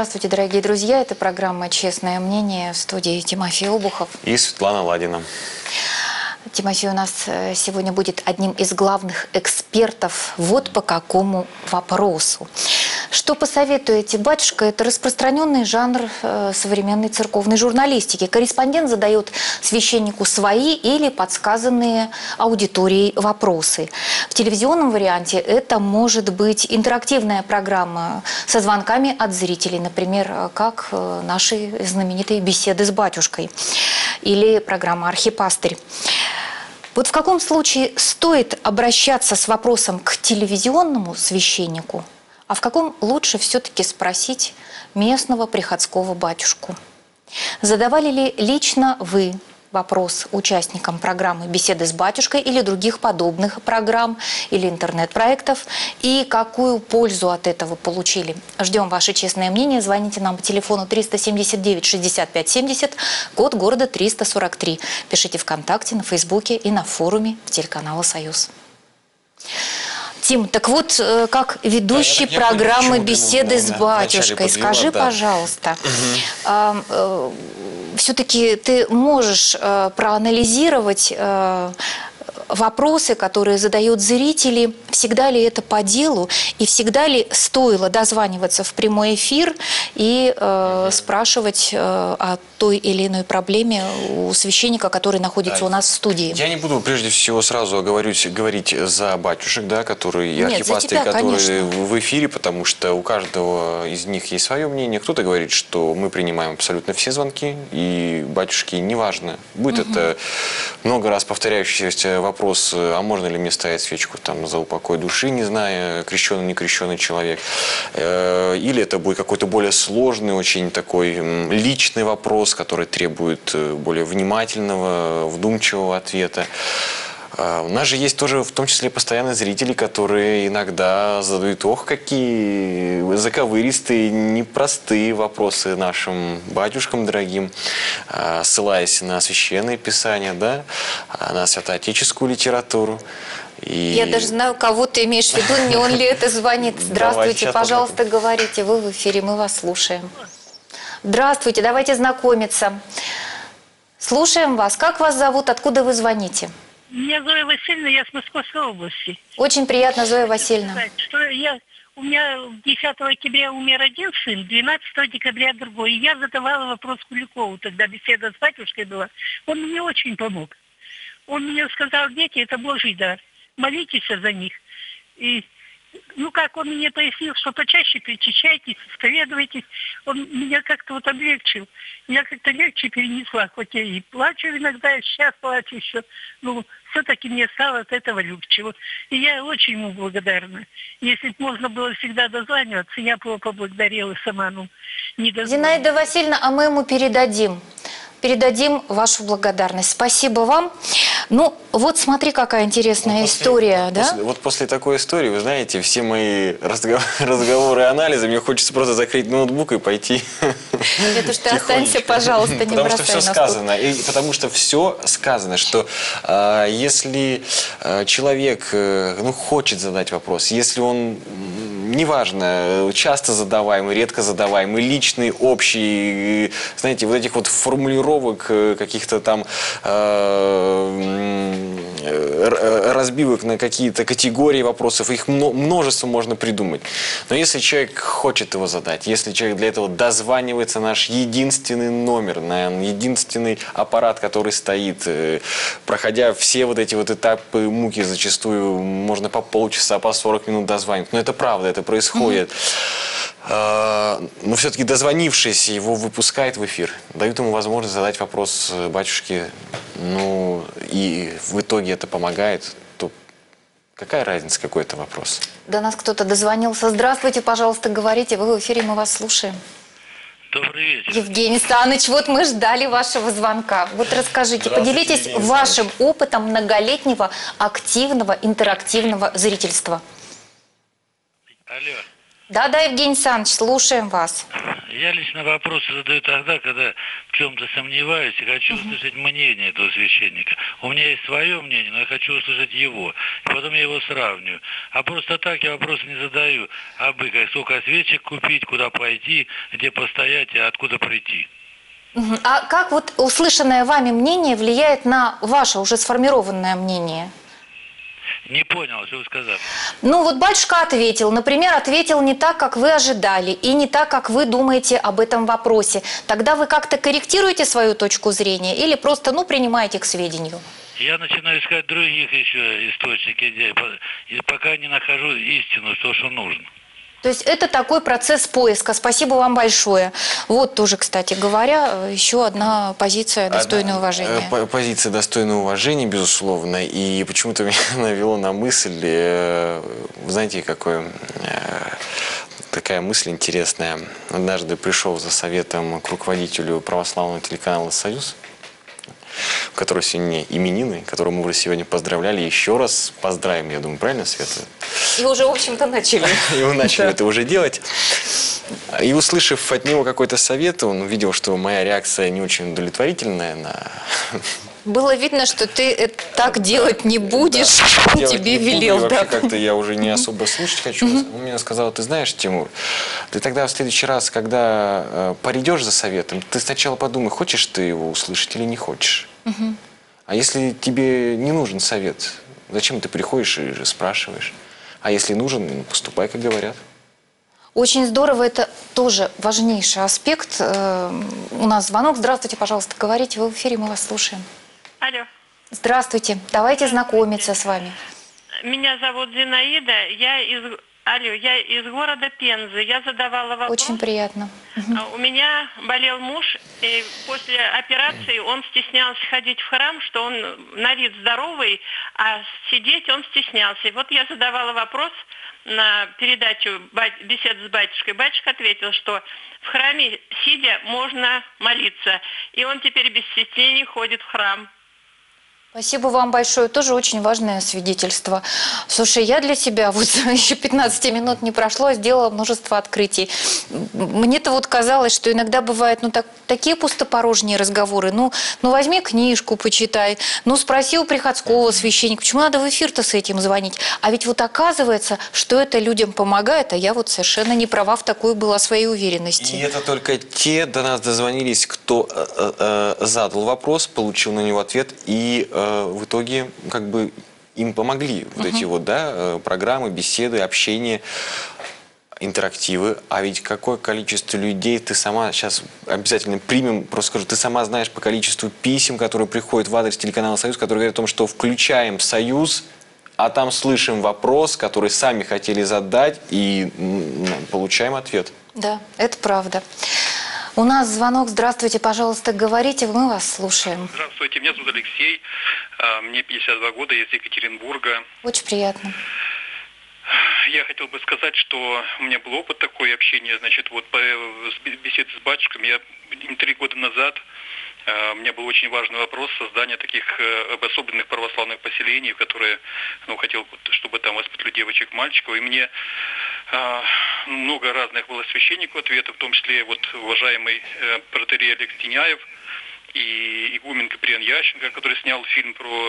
Здравствуйте, дорогие друзья. Это программа «Честное мнение», в студии Тимофей Обухов и Светлана Ладина. Тимофей у нас сегодня будет одним из главных экспертов вот по какому вопросу. Что посоветуете, батюшка? Это распространенный жанр современной церковной журналистики. Корреспондент задает священнику свои или подсказанные аудиторией вопросы. В телевизионном варианте это может быть интерактивная программа со звонками от зрителей, например, как наши знаменитые беседы с батюшкой или программа «Архипастырь». Вот в каком случае стоит обращаться с вопросом к телевизионному священнику, а в каком лучше все-таки спросить местного приходского батюшку? Задавали ли лично вы вопрос участникам программы «Беседы с батюшкой» или других подобных программ или интернет-проектов? И какую пользу от этого получили? Ждем ваше честное мнение. Звоните нам по телефону 379 65 70, код города 343. Пишите ВКонтакте, на Фейсбуке и на форуме телеканала «Союз». Тим, так вот, как ведущий программы «Беседы с батюшкой», скажи, пожалуйста, все-таки ты можешь проанализировать вопросы, которые задают зрители, всегда ли это по делу, и всегда ли стоило дозваниваться в прямой эфир и спрашивать о той или иной проблеме у священника, который находится у нас в студии? Я не буду прежде всего сразу говорить за батюшек, да, которые и архипастырь, которые в эфире, потому что у каждого из них есть свое мнение. Кто-то говорит, что мы принимаем абсолютно все звонки, и батюшки, неважно, будет это много раз повторяющийся вопрос, а можно ли мне ставить свечку там за упокой души, не зная, крещеный, не крещеный человек, или это будет какой-то более сложный, очень такой личный вопрос, который требует более внимательного, вдумчивого ответа. У нас же есть тоже в том числе постоянные зрители, которые иногда задают, какие заковыристые, непростые вопросы нашим батюшкам дорогим, ссылаясь на священные писания, да, на святоотеческую литературу. Я даже знаю, кого ты имеешь в виду, не он ли это звонит. Здравствуйте, пожалуйста, говорите, вы в эфире, мы вас слушаем. Здравствуйте, давайте знакомиться. Слушаем вас. Как вас зовут, откуда вы звоните? Меня Зоя Васильевна, я с Московской области. Очень приятно, Зоя Васильевна. У меня 10 октября умер один сын, 12 декабря другой. И я задавала вопрос Куликову, тогда беседа с батюшкой была. Он мне очень помог. Он мне сказал: дети, это Божий дар. Молитесь за них. И, он мне пояснил, что почаще причащайтесь, исповедуйтесь. Он меня как-то облегчил. Я как-то легче перенесла, хоть я и плачу иногда, и сейчас плачу еще. Все-таки мне стало от этого легче. И я очень ему благодарна. Если бы можно было всегда дозваниваться, я бы его поблагодарила сама. Не Зинаида Васильевна, а мы ему передадим вашу благодарность. Спасибо вам. Вот смотри, какая интересная история, да? После такой истории, вы знаете, все мои разговоры и анализы, мне хочется просто закрыть ноутбук и пойти. Это уж ты останься, пожалуйста, не бросай. Потому что все сказано. Потому что все сказано, что если человек хочет задать вопрос, если он, неважно, часто задаваемый, редко задаваемый, личный, общий, знаете, вот этих формулировок, каких-то там разбивок на какие-то категории вопросов, их множество можно придумать. Но если человек хочет его задать, если человек для этого дозванивается, наш единственный номер, единственный аппарат, который стоит, проходя все эти этапы муки, зачастую можно по полчаса, по 40 минут дозванивать. Но это правда, это происходит. Но все-таки дозвонившись, его выпускают в эфир, дают ему возможность задать вопрос батюшке, и в итоге это помогает, то какая разница, какой это вопрос? До нас кто-то дозвонился. Здравствуйте, пожалуйста, говорите, вы в эфире, мы вас слушаем. Добрый вечер. Евгений Саныч, мы ждали вашего звонка. Расскажите, поделитесь вашим опытом многолетнего активного интерактивного зрительства. Алло. Да-да, Евгений Александрович, слушаем вас. Я лично вопросы задаю тогда, когда в чем-то сомневаюсь и хочу услышать мнение этого священника. У меня есть свое мнение, но я хочу услышать его. И потом я его сравниваю. А просто так я вопросы не задаю. Как сколько свечек купить, куда пойти, где постоять и откуда прийти. А как вот услышанное вами мнение влияет на ваше уже сформированное мнение? Не понял, что вы сказали. Ну вот батюшка ответил, например, ответил не так, как вы ожидали, и не так, как вы думаете об этом вопросе. Тогда вы как-то корректируете свою точку зрения или просто, принимаете к сведению? Я начинаю искать других еще источников, пока не нахожу истину, то, что нужно. То есть это такой процесс поиска. Спасибо вам большое. Вот тоже, кстати говоря, еще одна позиция достойного уважения. Позиция достойного уважения, безусловно. И почему-то меня навело на мысль, знаете, такая мысль интересная. Однажды пришел за советом к руководителю православного телеканала «Союз», у которого сегодня именины, которого мы уже сегодня поздравляли. Еще раз поздравим, я думаю, правильно, Света? И уже, в общем-то, начали. И мы начали это уже делать. И услышав от него какой-то совет, он увидел, что моя реакция не очень удовлетворительная на... Было видно, что ты так делать не будешь, он тебе велел. Вообще как-то я уже не особо слушать хочу. Он мне сказал: ты знаешь, Тимур, ты тогда в следующий раз, когда пойдешь за советом, ты сначала подумай, хочешь ты его услышать или не хочешь. А если тебе не нужен совет, зачем ты приходишь и спрашиваешь? А если нужен, поступай, как говорят. Очень здорово, это тоже важнейший аспект. У нас звонок. Здравствуйте, пожалуйста, говорите, вы в эфире, мы вас слушаем. Алло. Здравствуйте, давайте знакомиться с вами. Меня зовут Зинаида, я из города Пензы. Я задавала вопрос. Очень приятно. У меня болел муж, и после операции он стеснялся ходить в храм, что он на вид здоровый, а сидеть он стеснялся. И вот я задавала вопрос на передачу «Бесед с батюшкой». Батюшка ответил, что в храме, сидя, можно молиться. И он теперь без стеснений ходит в храм. Спасибо вам большое. Тоже очень важное свидетельство. Слушай, я для себя, вот еще 15 минут не прошло, сделала множество открытий. Мне-то вот казалось, что иногда бывают такие пустопорожние разговоры. Ну, возьми книжку, почитай. Спроси у приходского священника, почему надо в эфир-то с этим звонить? А ведь вот оказывается, что это людям помогает, а я вот совершенно не права в такой была своей уверенности. И это только те до нас дозвонились, кто задал вопрос, получил на него ответ и... в итоге им помогли вот эти программы, беседы, общение, интерактивы. А ведь какое количество людей ты сама, сейчас обязательно примем, просто скажу, ты сама знаешь по количеству писем, которые приходят в адрес телеканала «Союз», которые говорят о том, что включаем «Союз», а там слышим вопрос, который сами хотели задать, и получаем ответ. Да, это правда. У нас звонок. Здравствуйте, пожалуйста, говорите, мы вас слушаем. Здравствуйте, меня зовут Алексей, мне 52 года, я из Екатеринбурга. Очень приятно. Я хотел бы сказать, что у меня был опыт такой общения, беседы с батюшком. 3 года назад у меня был очень важный вопрос создания таких обособленных православных поселений, которые, хотел, чтобы там воспитывали девочек, мальчиков. И мне много разных было священников ответов, в том числе уважаемый протоиерей Олег Тиняев и игумен Киприан Ященко, который снял фильм про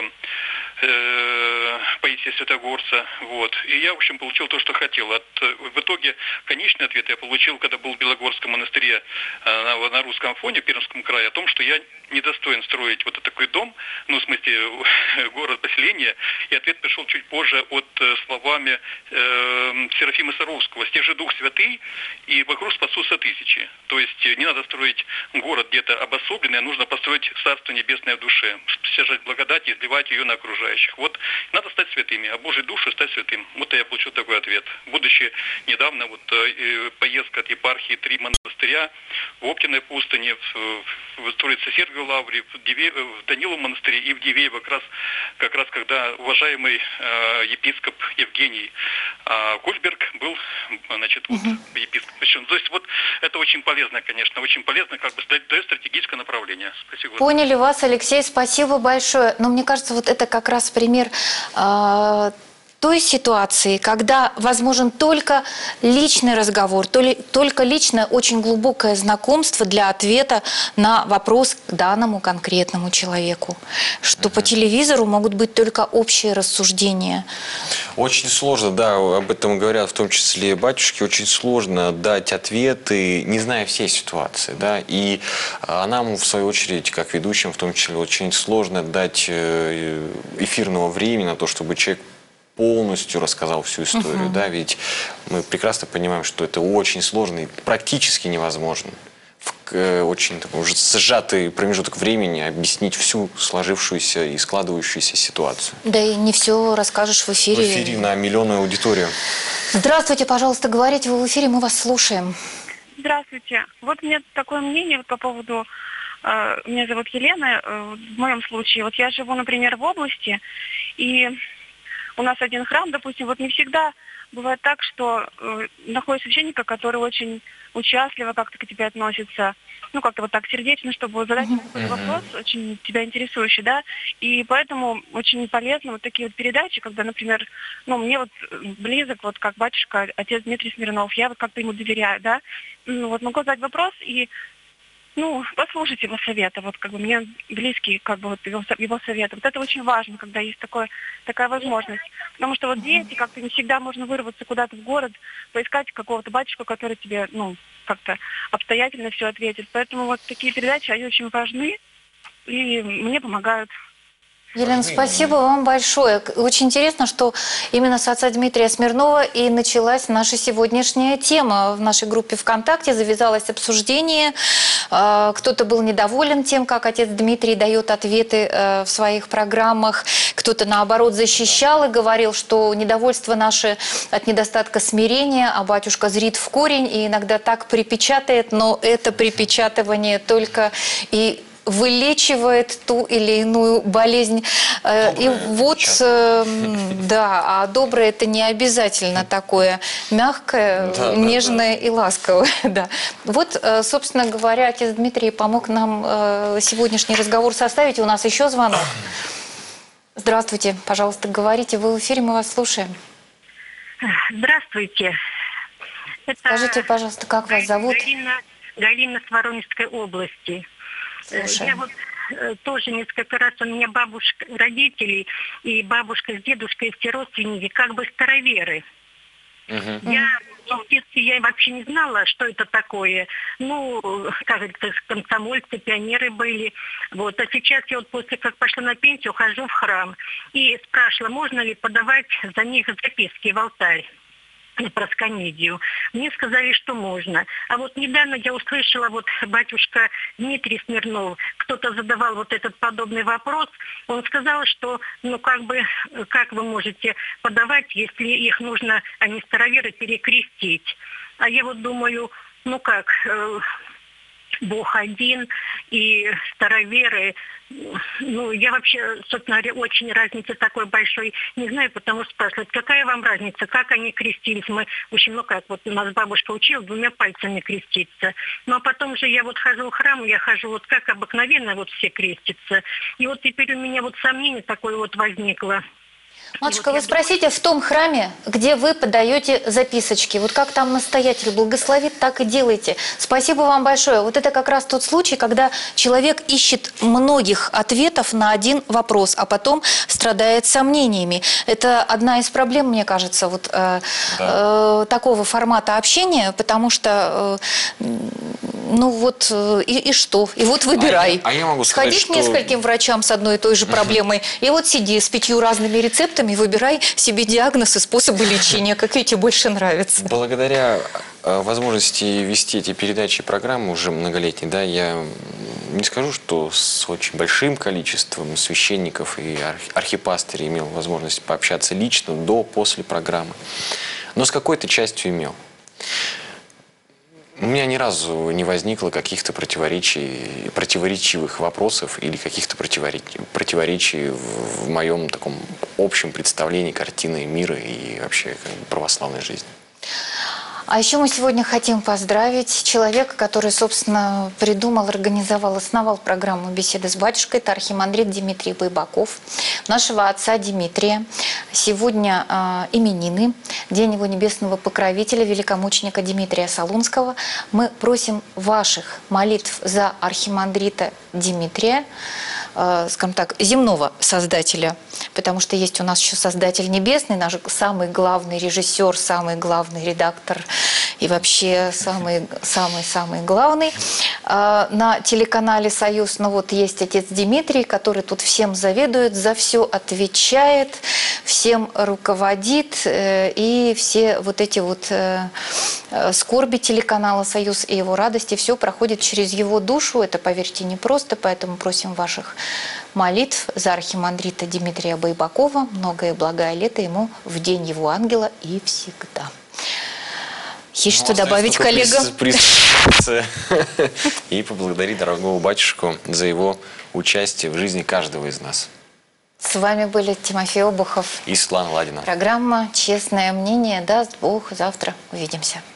Паисия Святогорца. И я, в общем, получил то, что хотел. В итоге конечный ответ я получил, когда был в Белогорском монастыре на русском фоне, в Пермском крае, о том, что я недостоин строить такой дом, в смысле город-поселение. И ответ пришел чуть позже словами Серафима Саровского: «Стяжи Дух Святый, и вокруг спасутся тысячи». То есть не надо строить город где-то обособленный, а нужно построить Царство Небесное в душе, стяжать благодать и изливать ее на окружающих. Надо стать святыми, а Божий душу стать святым. Я получил такой ответ. Будучи недавно, поездка от епархии 3 монастыря в Оптиной пустыне, в Троице-Сергию Лавре, в Даниловом монастыре и в Дивеево, как раз когда уважаемый епископ Евгений Кольберг был, епископ. То есть это очень полезно, конечно, очень полезно, дает стратегическое направление. Спасибо. Поняли вас, Алексей, спасибо большое. Но мне кажется, это как раз пример той ситуации, когда возможен только личный разговор, только личное очень глубокое знакомство для ответа на вопрос к данному конкретному человеку. Что по телевизору могут быть только общие рассуждения. Очень сложно, да, об этом говорят в том числе батюшки, очень сложно дать ответы, не зная всей ситуации, да, и нам, в свою очередь, как ведущим, в том числе, очень сложно дать эфирного времени на то, чтобы человек полностью рассказал всю историю, да, ведь мы прекрасно понимаем, что это очень сложно и практически невозможно в очень такой уже сжатый промежуток времени объяснить всю сложившуюся и складывающуюся ситуацию. Да и не все расскажешь в эфире. В эфире на миллионную аудиторию. Здравствуйте, пожалуйста, говорите, вы в эфире, мы вас слушаем. Здравствуйте. Вот у меня такое мнение по поводу... Меня зовут Елена. В моем случае, вот я живу, например, в области, и у нас один храм, допустим, вот не всегда бывает так, что находится священника, который очень участливо как-то к тебе относится, ну, как-то вот так сердечно, чтобы задать какой-то вопрос, очень тебя интересующий, да, и поэтому очень полезны вот такие вот передачи, когда, например, ну, мне вот близок, вот как батюшка, отец Дмитрий Смирнов, я вот как-то ему доверяю, да, ну, вот могу задать вопрос и, ну, послушать его совета, вот как бы мне близкий, как бы вот его советы. Вот это очень важно, когда есть такая возможность. Потому что вот дети, как-то не всегда можно вырваться куда-то в город, поискать какого-то батюшку, который тебе, ну, как-то обстоятельно все ответит. Поэтому вот такие передачи, они очень важны и мне помогают. Елена, спасибо вам большое. Очень интересно, что именно с отца Дмитрия Смирнова и началась наша сегодняшняя тема. В нашей группе ВКонтакте завязалось обсуждение. Кто-то был недоволен тем, как отец Дмитрий дает ответы в своих программах. Кто-то, наоборот, защищал и говорил, что недовольство наше от недостатка смирения, а батюшка зрит в корень и иногда так припечатает, но это припечатывание только и вылечивает ту или иную болезнь. Доброе, и вот, да, а доброе это не обязательно такое мягкое, да, нежное и ласковое. Да. Вот, собственно говоря, отец Дмитрий помог нам сегодняшний разговор составить. У нас еще звонок. Здравствуйте, пожалуйста, говорите, вы в эфире, мы вас слушаем. Здравствуйте. Скажите, пожалуйста, как вас зовут? Галина с Воронежской области. Слушаем. Я вот тоже несколько раз, у меня бабушка, родители и бабушка с дедушкой, все родственники, как бы староверы. Я в детстве я вообще не знала, что это такое. Ну, как говорится, комсомольцы, пионеры были. Вот. А сейчас я вот после как пошла на пенсию, хожу в храм и спрашивала, можно ли подавать за них записки в алтарь. Про скамейдию. Мне сказали, что можно. А вот недавно я услышала, вот батюшка Дмитрий Смирнов, кто-то задавал вот этот подобный вопрос. Он сказал, что, ну, как бы, как вы можете подавать, если их нужно, они староверы, перекрестить. А я вот думаю, ну как, Бог один, и староверы, ну, я вообще, собственно говоря, очень разницы такой большой не знаю, потому спрашивают, какая вам разница, как они крестились. Мы очень, ну как, вот у нас бабушка учила 2 пальцами креститься. Ну, а потом же я вот хожу в храм, я хожу вот как обыкновенно вот все крестятся. И вот теперь у меня вот сомнение такое вот возникло. Матушка, вы спросите в том храме, где вы подаете записочки. Вот как там настоятель благословит, так и делайте. Спасибо вам большое. Вот это как раз тот случай, когда человек ищет многих ответов на один вопрос, а потом страдает сомнениями. Это одна из проблем, мне кажется, вот такого формата общения, потому что, ну вот, и что? И вот выбирай. Я могу сказать, сходи к нескольким врачам с одной и той же проблемой, и вот сиди с 5 разными рецептами, выбирай себе диагноз и способы лечения, какие тебе больше нравятся. Благодаря возможности вести эти передачи и программы уже многолетние, да, я не скажу, что с очень большим количеством священников и архипастырей имел возможность пообщаться лично до, после программы, но с какой-то частью имел. У меня ни разу не возникло каких-то противоречивых вопросов или каких-то противоречий в моем таком общем представлении картины мира и вообще как бы православной жизни. А еще мы сегодня хотим поздравить человека, который, собственно, придумал, организовал, основал программу «Беседы с батюшкой». Это архимандрит Дмитрий Байбаков, нашего отца Дмитрия. Сегодня именины, день его небесного покровителя, великомученика Дмитрия Солунского. Мы просим ваших молитв за архимандрита Дмитрия, скажем так, земного создателя, потому что есть у нас еще создатель небесный, наш самый главный режиссер, самый главный редактор и вообще самый главный. На телеканале «Союз», ну вот есть отец Дмитрий, который тут всем заведует, за все отвечает, всем руководит, и все вот эти вот скорби телеканала «Союз» и его радости, все проходит через его душу. Это, поверьте, непросто, поэтому просим ваших молитв за архимандрита Дмитрия Байбакова. Многое благое лето ему в день его ангела и всегда. Есть что добавить, коллега? И поблагодарить дорогого батюшку за его участие в жизни каждого из нас. С вами были Тимофей Обухов и Светлана Ладина. Программа «Честное мнение». Даст Бог, завтра увидимся.